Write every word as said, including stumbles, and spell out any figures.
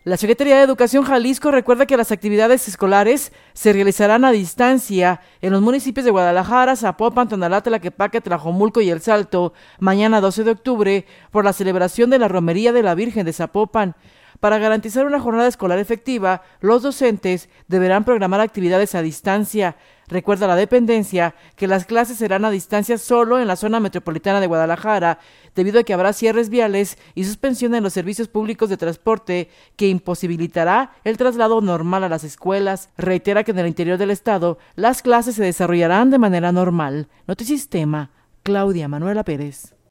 La Secretaría de Educación Jalisco recuerda que las actividades escolares se realizarán a distancia en los municipios de Guadalajara, Zapopan, Tonalá, Tlaquepaque, Tlajomulco y El Salto, mañana doce de octubre, por la celebración de la Romería de la Virgen de Zapopan. Para garantizar una jornada escolar efectiva, los docentes deberán programar actividades a distancia. Recuerda la dependencia que las clases serán a distancia solo en la zona metropolitana de Guadalajara, debido a que habrá cierres viales y suspensión en los servicios públicos de transporte que imposibilitará el traslado normal a las escuelas. Reitera que en el interior del estado las clases se desarrollarán de manera normal. Notisistema, Claudia Manuela Pérez.